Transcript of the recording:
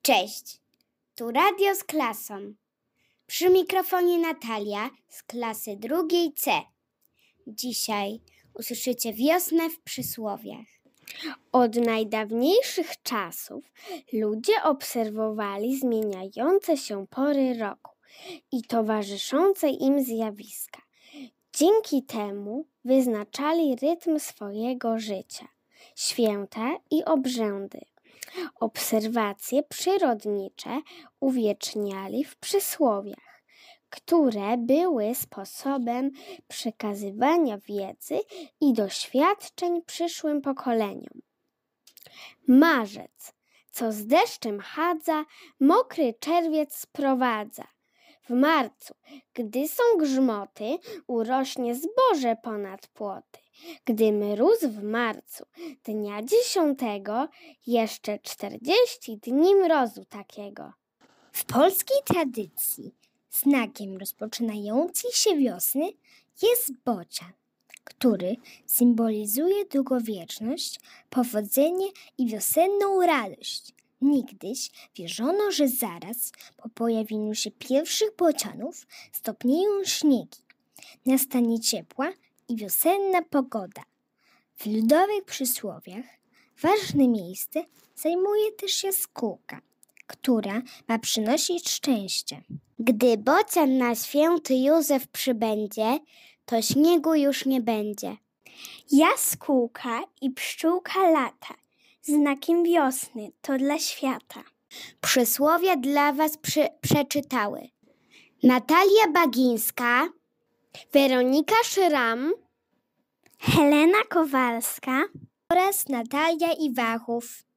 Cześć, tu Radio z klasą. Przy mikrofonie Natalia z klasy drugiej C. Dzisiaj usłyszycie wiosnę w przysłowiach. Od najdawniejszych czasów ludzie obserwowali zmieniające się pory roku i towarzyszące im zjawiska. Dzięki temu wyznaczali rytm swojego życia, święta i obrzędy. Obserwacje przyrodnicze uwieczniali w przysłowiach, które były sposobem przekazywania wiedzy i doświadczeń przyszłym pokoleniom. Marzec, co z deszczem chadza, mokry czerwiec sprowadza. W marcu, gdy są grzmoty, urośnie zboże ponad płoty. Gdy mróz w marcu, dnia 10, jeszcze 40 dni mrozu takiego. W polskiej tradycji znakiem rozpoczynającej się wiosny jest bocian, który symbolizuje długowieczność, powodzenie i wiosenną radość. Niegdyś wierzono, że zaraz po pojawieniu się pierwszych bocianów stopnieją śniegi, nastanie ciepła i wiosenna pogoda. W ludowych przysłowiach ważne miejsce zajmuje też jaskółka, która ma przynosić szczęście. Gdy bocian na święty Józef przybędzie, to śniegu już nie będzie. Jaskółka i pszczółka lata, znakiem wiosny to dla świata. Przysłowia dla Was przeczytały Natalia Bagińska, Weronika Szram, Helena Kowalska oraz Natalia Iwachów.